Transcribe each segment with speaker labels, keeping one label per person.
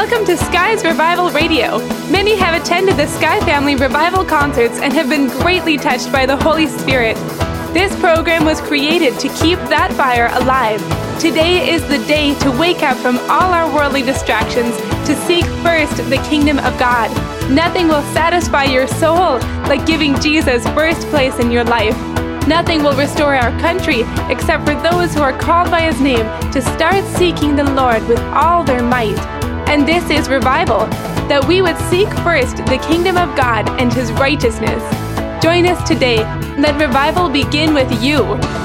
Speaker 1: Welcome to Sky's Revival Radio. Many have attended the Sky Family Revival concerts and have been greatly touched by the Holy Spirit. This program was created to keep that fire alive. Today is the day to wake up from all our worldly distractions to seek first the kingdom of God. Nothing will satisfy your soul like giving Jesus first place in your life. Nothing will restore our country except for those who are called by His name to start seeking the Lord with all their might. And this is revival, that we would seek first the kingdom of God and His righteousness. Join us today. Let revival begin with you.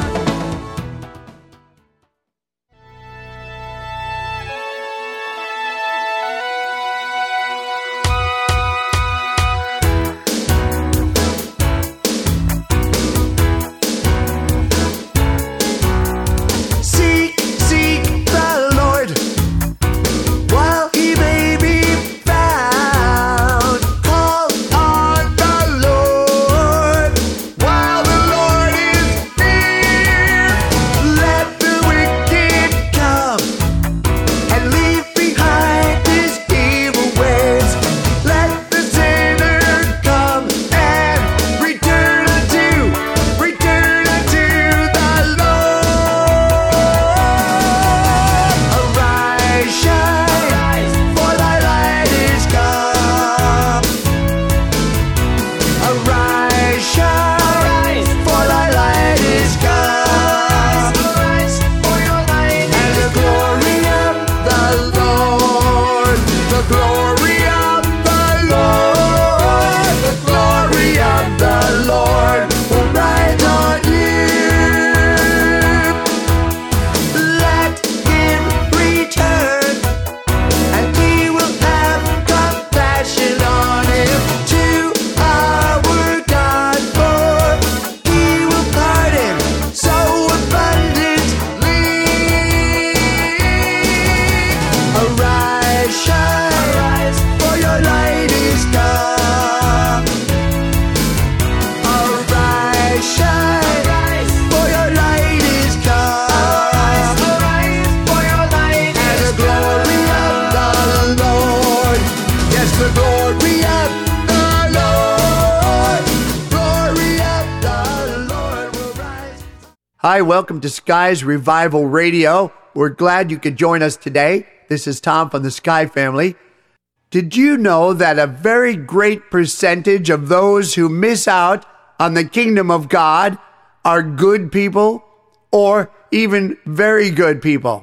Speaker 2: Hi, welcome to Sky's Revival Radio. We're glad you could join us today. This is Tom from the Sky Family. Did you know that a very great percentage of those who miss out on the kingdom of God are good people or even very good people?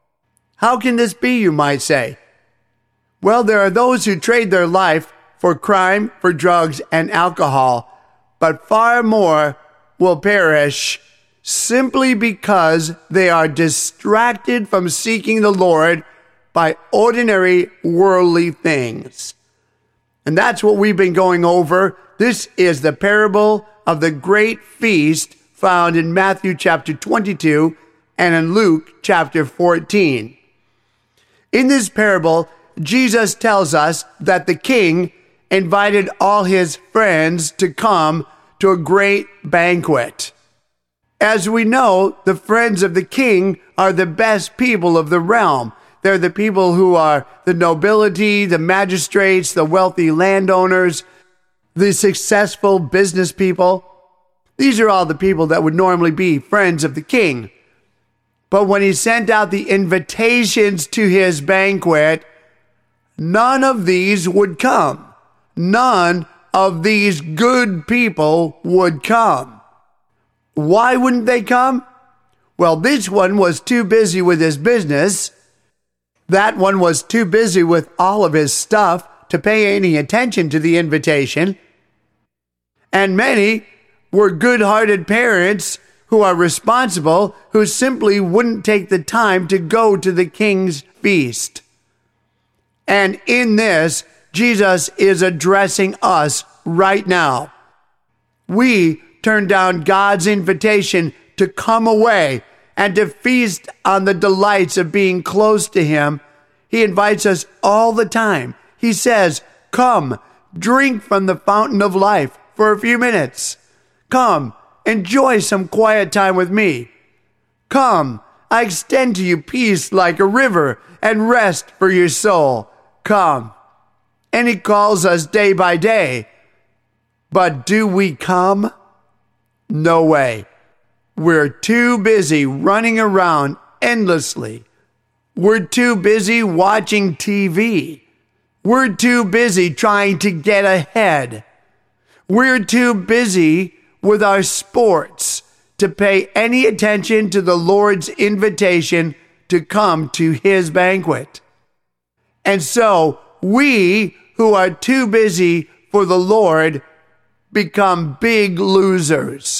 Speaker 2: How can this be, you might say? Well, there are those who trade their life for crime, for drugs, and alcohol, but far more will perish simply because they are distracted from seeking the Lord by ordinary worldly things. And that's what we've been going over. This is the parable of the great feast found in Matthew chapter 22 and in Luke chapter 14. In this parable, Jesus tells us that the king invited all his friends to come to a great banquet. As we know, the friends of the king are the best people of the realm. They're the people who are the nobility, the magistrates, the wealthy landowners, the successful business people. These are all the people that would normally be friends of the king. But when he sent out the invitations to his banquet, none of these would come. None of these good people would come. Why wouldn't they come? Well, this one was too busy with his business. That one was too busy with all of his stuff to pay any attention to the invitation. And many were good-hearted parents who are responsible, who simply wouldn't take the time to go to the king's feast. And in this, Jesus is addressing us right now. We turn down God's invitation to come away and to feast on the delights of being close to Him. He invites us all the time. He says, come, drink from the fountain of life for a few minutes. Come, enjoy some quiet time with me. Come, I extend to you peace like a river and rest for your soul. come. And he calls us day by day. But do we come? No way. We're too busy running around endlessly. We're too busy watching TV. We're too busy trying to get ahead. We're too busy with our sports to pay any attention to the Lord's invitation to come to his banquet. And so we who are too busy for the Lord become big losers.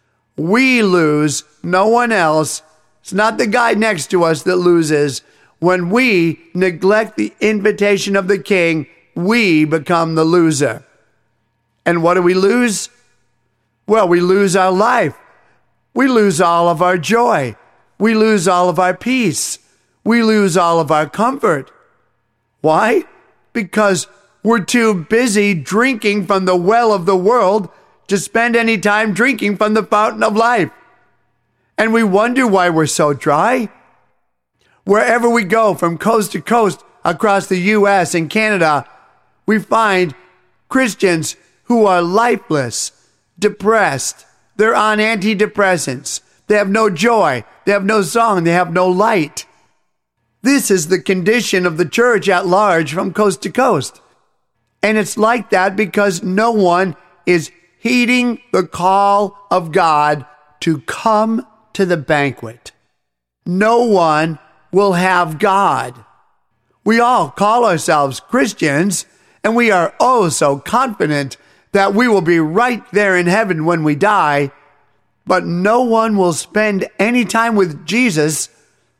Speaker 2: We lose, no one else. It's not the guy next to us that loses. When we neglect the invitation of the King, we become the loser. And what do we lose? Well, we lose our life. We lose all of our joy. We lose all of our peace. We lose all of our comfort. Why? Because we're too busy drinking from the well of the world to spend any time drinking from the fountain of life. And we wonder why we're so dry. Wherever we go, from coast to coast across the U.S. and Canada, we find Christians who are lifeless, depressed. They're on antidepressants. They have no joy. They have no song. They have no light. This is the condition of the church at large from coast to coast. And it's like that because no one is heeding the call of God to come to the banquet. No one will have God. We all call ourselves Christians, and we are oh so confident that we will be right there in heaven when we die, but no one will spend any time with Jesus.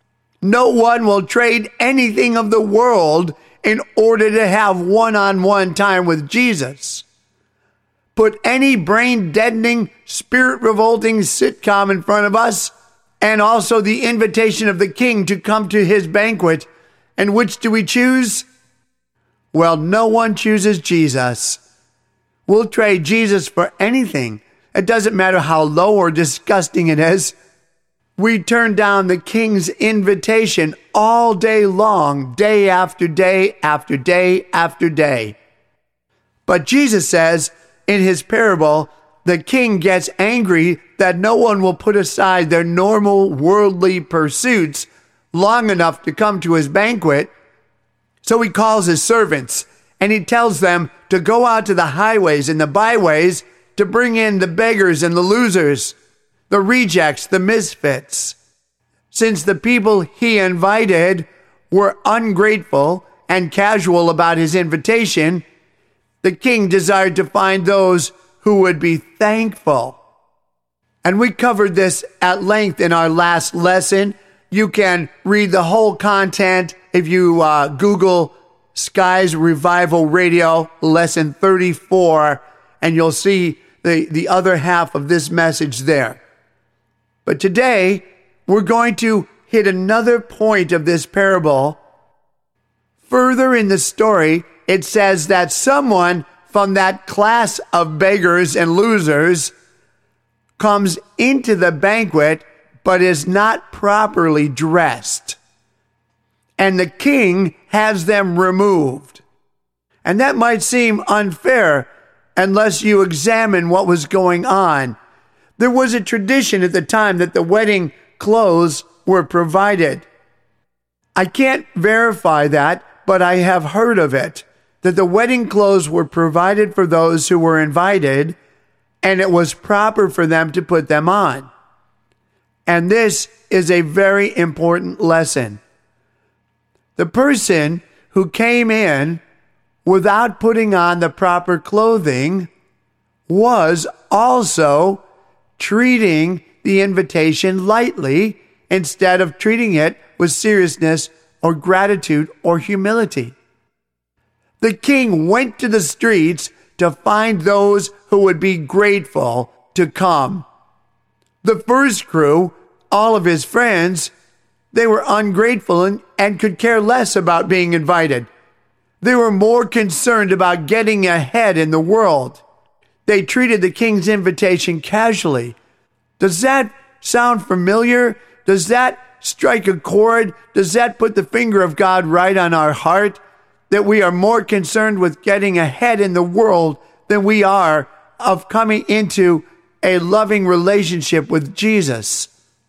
Speaker 2: No one will trade anything of the world in order to have one-on-one time with Jesus. Put any brain-deadening, spirit-revolting sitcom in front of us, and also the invitation of the King to come to his banquet. And which do we choose? Well, no one chooses Jesus. We'll trade Jesus for anything. It doesn't matter how low or disgusting it is. We turn down the King's invitation all day long, day after day after day after day. But Jesus says in his parable, the King gets angry that no one will put aside their normal worldly pursuits long enough to come to his banquet. So he calls his servants and he tells them to go out to the highways and the byways to bring in the beggars and the losers, the rejects, the misfits. Since the people he invited were ungrateful and casual about his invitation, the King desired to find those who would be thankful. And we covered this at length in our last lesson. You can read the whole content if you Google Skies Revival Radio, lesson 34, and you'll see the other half of this message there. But today, we're going to hit another point of this parable. Further in the story, it says that someone from that class of beggars and losers comes into the banquet but is not properly dressed. And the King has them removed. And that might seem unfair unless you examine what was going on. There was a tradition at the time that the wedding clothes were provided. I can't verify that, but I have heard of it, that the wedding clothes were provided for those who were invited, and it was proper for them to put them on. And this is a very important lesson. The person who came in without putting on the proper clothing was also treating the invitation lightly instead of treating it with seriousness or gratitude or humility. The King went to the streets to find those who would be grateful to come. The first crew, all of his friends, they were ungrateful and could care less about being invited. They were more concerned about getting ahead in the world. They treated the King's invitation casually. Does that sound familiar? Does that strike a chord? Does that put the finger of God right on our heart? that we are more concerned with getting ahead in the world than we are of coming into a loving relationship with Jesus.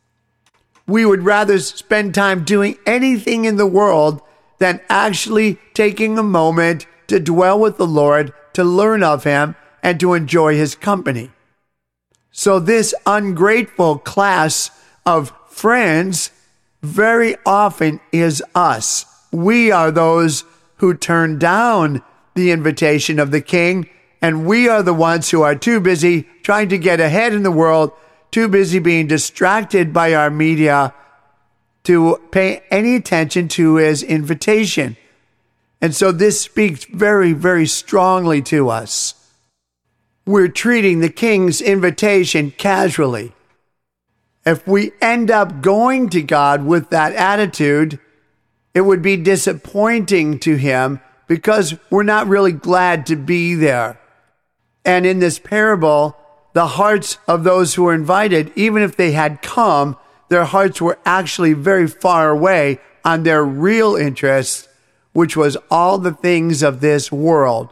Speaker 2: We would rather spend time doing anything in the world than actually taking a moment to dwell with the Lord, to learn of Him, and to enjoy His company. So this ungrateful class of friends very often is us. We are those who turn down the invitation of the King, and we are the ones who are too busy trying to get ahead in the world, too busy being distracted by our media to pay any attention to His invitation. And so this speaks very, very strongly to us. We're treating the King's invitation casually. If we end up going to God with that attitude, it would be disappointing to Him because we're not really glad to be there. And in this parable, the hearts of those who were invited, even if they had come, their hearts were actually very far away on their real interest, which was all the things of this world.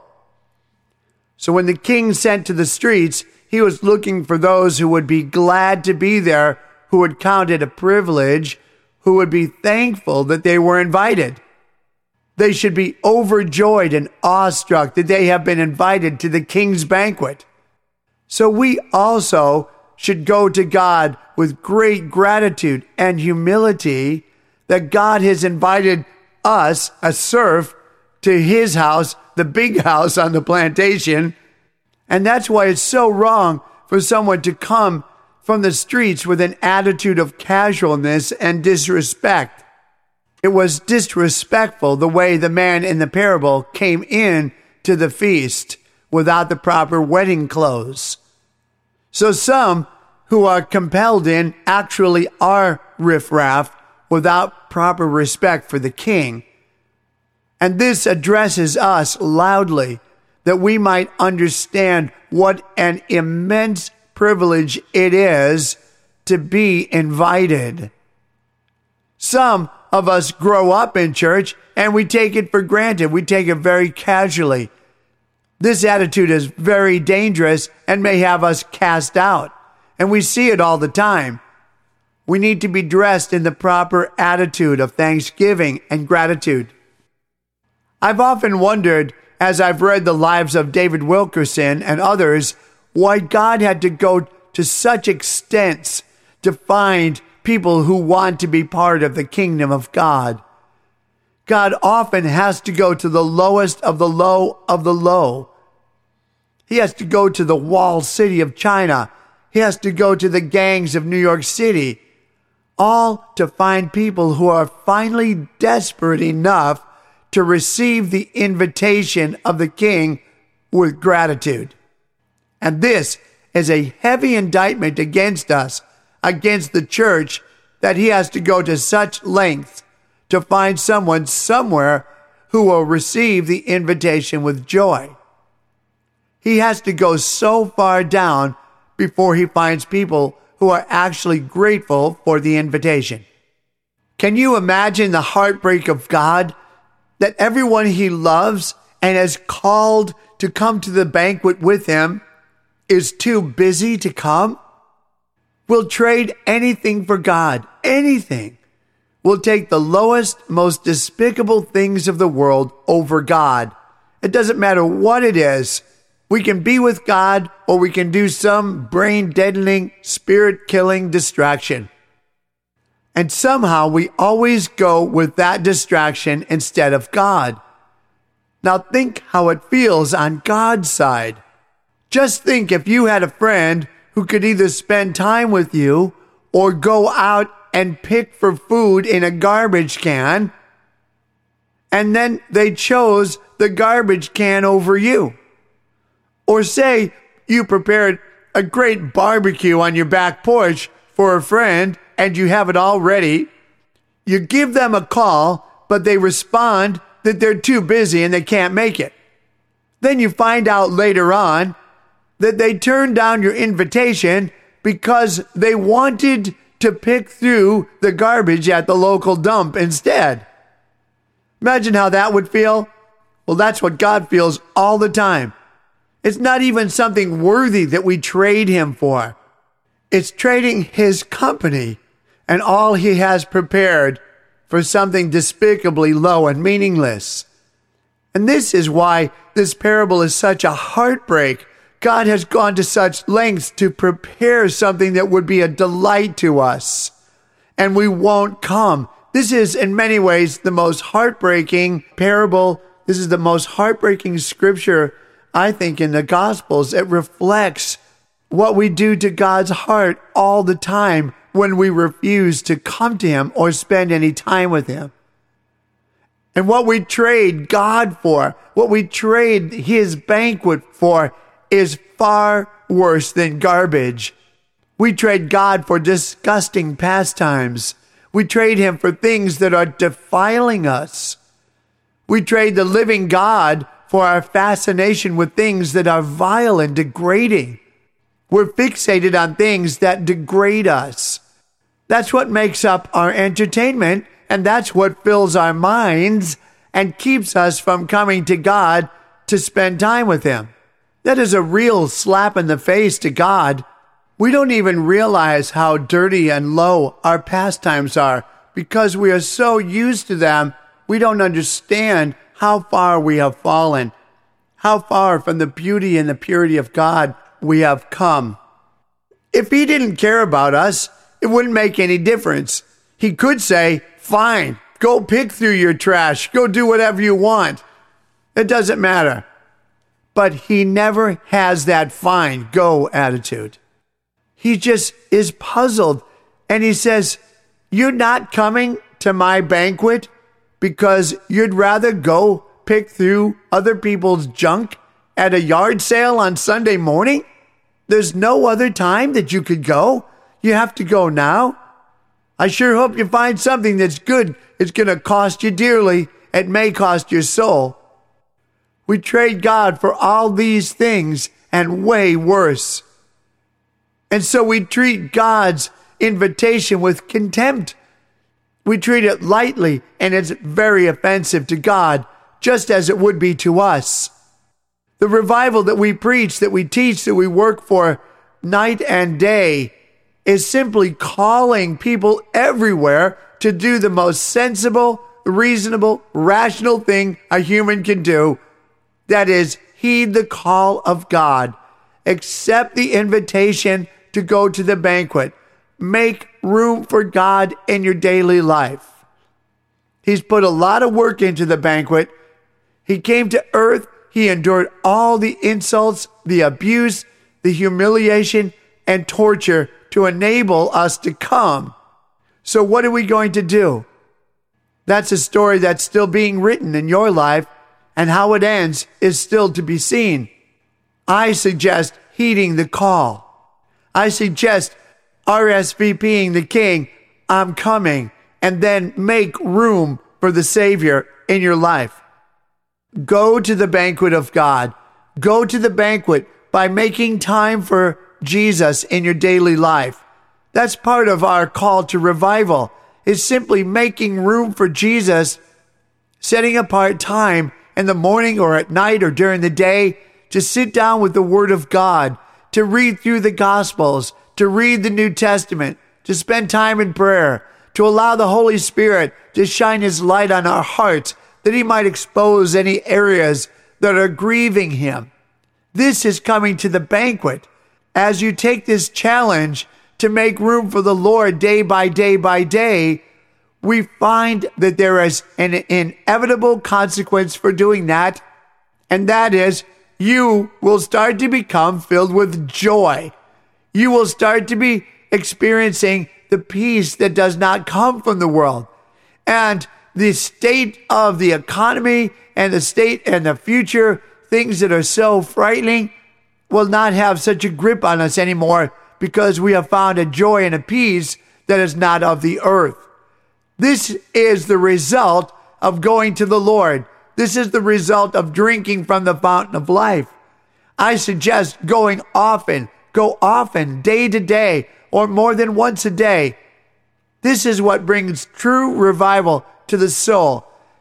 Speaker 2: So when the King sent to the streets, He was looking for those who would be glad to be there, who would count it a privilege, who would be thankful that they were invited. They should be overjoyed and awestruck that they have been invited to the King's banquet. So we also should go to God with great gratitude and humility that God has invited us, a serf, to His house, the big house on the plantation. And that's why it's so wrong for someone to come from the streets with an attitude of casualness and disrespect. It was disrespectful the way the man in the parable came in to the feast without the proper wedding clothes. So some who are compelled in actually are riffraff without proper respect for the King. And this addresses us loudly that we might understand what an immense privilege it is to be invited. Some of us grow up in church and we take it for granted. We take it very casually. This attitude is very dangerous and may have us cast out. And we see it all the time. We need to be dressed in the proper attitude of thanksgiving and gratitude. I've often wondered, as I've read the lives of David Wilkerson and others, why God had to go to such extents to find people who want to be part of the kingdom of God. God often has to go to the lowest of the low of the low. He has to go to the walled city of China. He has to go to the gangs of New York City, all to find people who are finally desperate enough to receive the invitation of the King with gratitude. And this is a heavy indictment against us, against the church, that He has to go to such lengths to find someone somewhere who will receive the invitation with joy. He has to go so far down before He finds people who are actually grateful for the invitation. Can you imagine the heartbreak of God that everyone He loves and has called to come to the banquet with Him is too busy to come? We'll trade anything for God, anything. We'll take the lowest, most despicable things of the world over God. It doesn't matter what it is. We can be with God, or we can do some brain-deadening, spirit-killing distraction. And somehow we always go with that distraction instead of God. Now think how it feels on God's side. Just think if you had a friend who could either spend time with you or go out and pick for food in a garbage can, and then they chose the garbage can over you. Or say you prepared a great barbecue on your back porch for a friend and you have it all ready. You give them a call, but they respond that they're too busy and they can't make it. Then you find out later on that they turned down your invitation because they wanted to pick through the garbage at the local dump instead. Imagine how that would feel. Well, that's what God feels all the time. It's not even something worthy that we trade him for. It's trading his company and all he has prepared for something despicably low and meaningless. And this is why this parable is such a heartbreak. God has gone to such lengths to prepare something that would be a delight to us, and we won't come. This is, in many ways, the most heartbreaking parable. This is the most heartbreaking scripture, I think, in the Gospels. It reflects what we do to God's heart all the time when we refuse to come to him or spend any time with him. And what we trade God for, what we trade his banquet for, is far worse than garbage. We trade God for disgusting pastimes. We trade him for things that are defiling us. We trade the living God for our fascination with things that are vile and degrading. We're fixated on things that degrade us. That's what makes up our entertainment, and that's what fills our minds and keeps us from coming to God to spend time with him. That is a real slap in the face to God. We don't even realize how dirty and low our pastimes are because we are so used to them. We don't understand how far we have fallen, how far from the beauty and the purity of God we have come. If he didn't care about us, it wouldn't make any difference. He could say, fine, go pick through your trash, go do whatever you want. It doesn't matter. But he never has that fine, go attitude. He just is puzzled, and he says, you're not coming to my banquet because you'd rather go pick through other people's junk at a yard sale on Sunday morning? There's no other time that you could go. You have to go now. I sure hope you find something that's good. It's going to cost you dearly. It may cost your soul. We trade God for all these things and way worse. And so we treat God's invitation with contempt. We treat it lightly, and it's very offensive to God, just as it would be to us. The revival that we preach, that we teach, that we work for night and day is simply calling people everywhere to do the most sensible, reasonable, rational thing a human can do. That is, heed the call of God. Accept the invitation to go to the banquet. Make room for God in your daily life. He's put a lot of work into the banquet. He came to earth. He endured all the insults, the abuse, the humiliation, and torture to enable us to come. So what are we going to do? That's a story that's still being written in your life, and how it ends is still to be seen. I suggest heeding the call. I suggest RSVPing the King, I'm coming, and then make room for the Savior in your life. Go to the banquet of God. Go to the banquet by making time for Jesus in your daily life. That's part of our call to revival, is simply making room for Jesus, setting apart time in the morning or at night or during the day to sit down with the Word of God, to read through the Gospels, to read the New Testament, to spend time in prayer, to allow the Holy Spirit to shine his light on our hearts, that he might expose any areas that are grieving him. This is coming to the banquet. As you take this challenge to make room for the Lord day by day by day, we find that there is an inevitable consequence for doing that, and that is you will start to become filled with joy. You will start to be experiencing the peace that does not come from the world. And the state of the economy and the state and the future, things that are so frightening, will not have such a grip on us anymore because we have found a joy and a peace that is not of the earth. This is the result of going to the Lord. This is the result of drinking from the fountain of life. I suggest going often. Go often, day to day, or more than once a day. This is what brings true revival to the soul.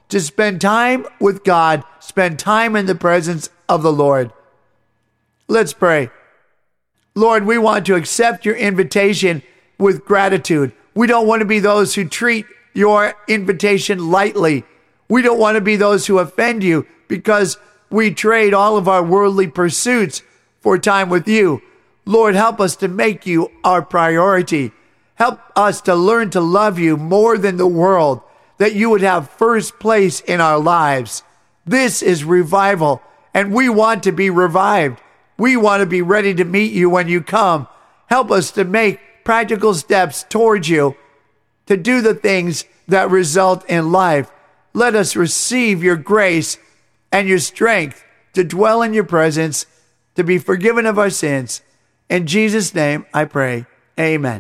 Speaker 2: to spend time with God, spend time in the presence of the Lord. Let's pray. Lord, we want to accept your invitation with gratitude. We don't want to be those who treat your invitation lightly. We don't want to be those who offend you because we trade all of our worldly pursuits for time with you. Lord, help us to make you our priority. Help us to learn to love you more than the world, that you would have first place in our lives. This is revival, and we want to be revived. We want to be ready to meet you when you come. Help us to make practical steps towards you, to do the things that result in life. Let us receive your grace and your strength to dwell in your presence, to be forgiven of our sins. In Jesus' name I pray. Amen.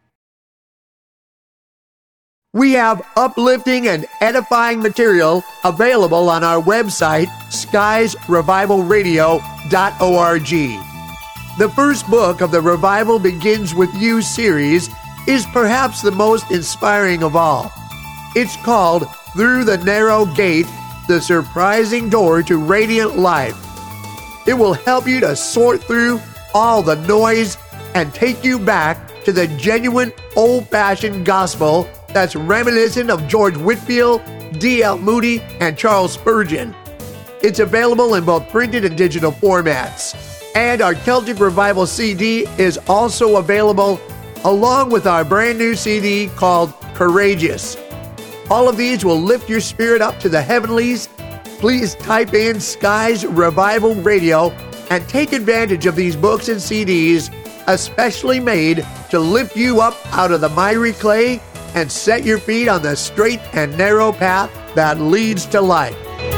Speaker 2: We have uplifting and edifying material available on our website, skiesrevivalradio.org. The first book of the Revival Begins With You series is perhaps the most inspiring of all. It's called Through the Narrow Gate, The Surprising Door to Radiant Life. It will help you to sort through all the noise and take you back to the genuine old-fashioned gospel that's reminiscent of George Whitefield, D.L. Moody, and Charles Spurgeon. It's available in both printed and digital formats. And our Celtic Revival CD is also available along with our brand new CD called Courageous. All of these will lift your spirit up to the heavenlies. Please type in Skies Revival Radio and take advantage of these books and CDs, especially made to lift you up out of the miry clay and set your feet on the straight and narrow path that leads to life.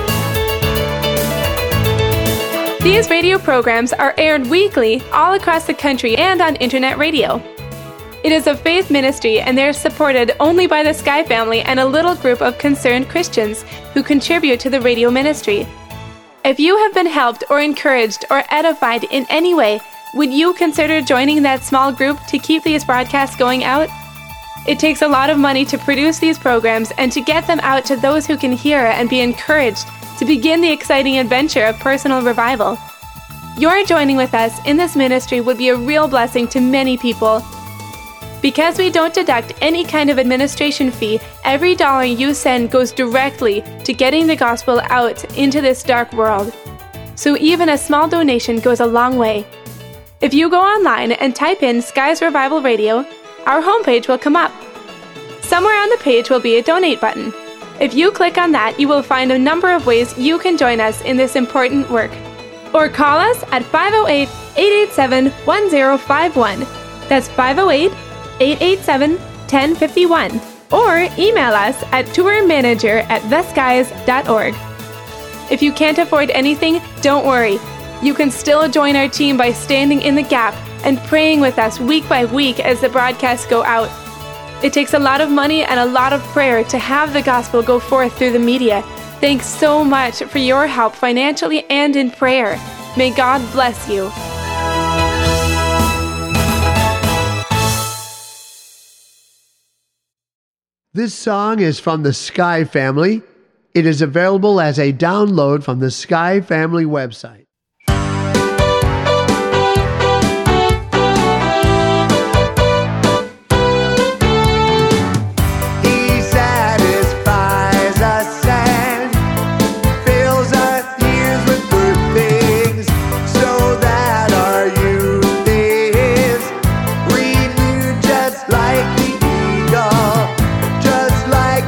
Speaker 1: These radio programs are aired weekly all across the country and on internet radio. It is a faith ministry, and they are supported only by the Sky family and a little group of concerned Christians who contribute to the radio ministry. If you have been helped or encouraged or edified in any way, would you consider joining that small group to keep these broadcasts going out? It takes a lot of money to produce these programs and to get them out to those who can hear and be encouraged to begin the exciting adventure of personal revival. Your joining with us in this ministry would be a real blessing to many people. Because we don't deduct any kind of administration fee, every dollar you send goes directly to getting the gospel out into this dark world. So even a small donation goes a long way. If you go online and type in Skies Revival Radio, our homepage will come up. Somewhere on the page will be a donate button. If you click on that, you will find a number of ways you can join us in this important work. Or call us at 508-887-1051. That's 508-887-1051. Or email us at tourmanager@theskies.org. If you can't afford anything, don't worry. You can still join our team by standing in the gap and praying with us week by week as the broadcasts go out. It takes a lot of money and a lot of prayer to have the gospel go forth through the media. Thanks so much for your help financially and in prayer. May God bless you.
Speaker 2: This song is from the Sky family. It is available as a download from the Sky family website.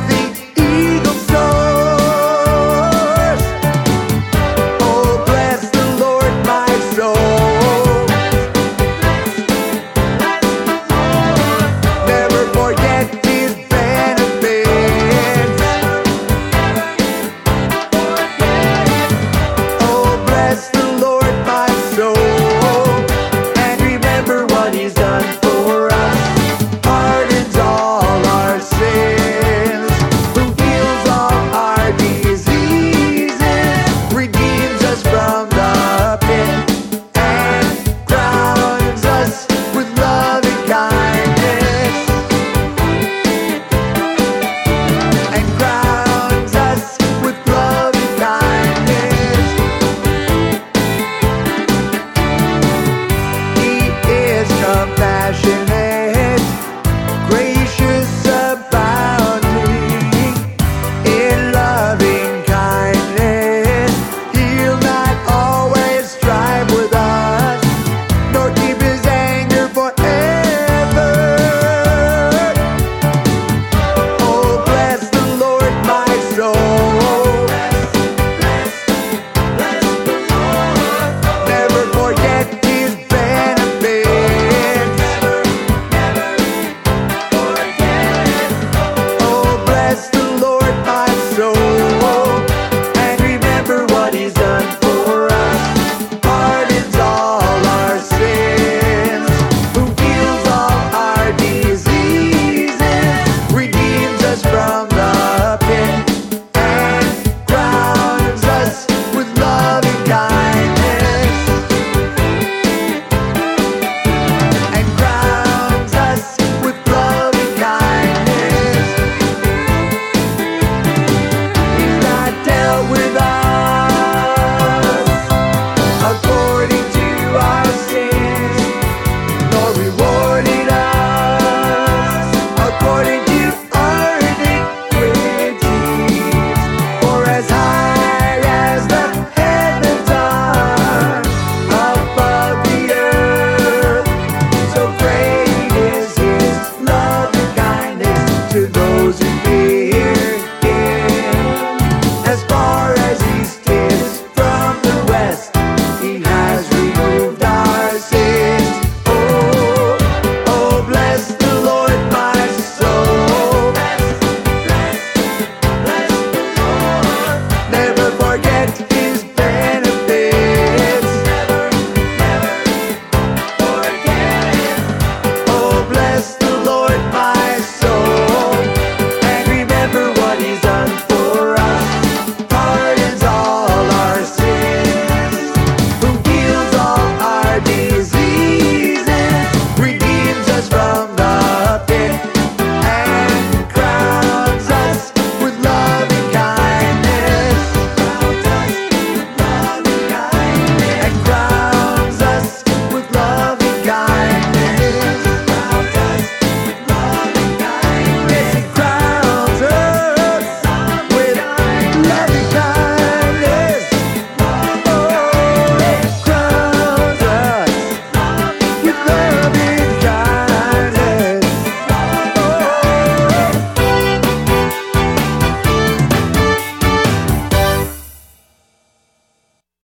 Speaker 3: Bless
Speaker 2: forget.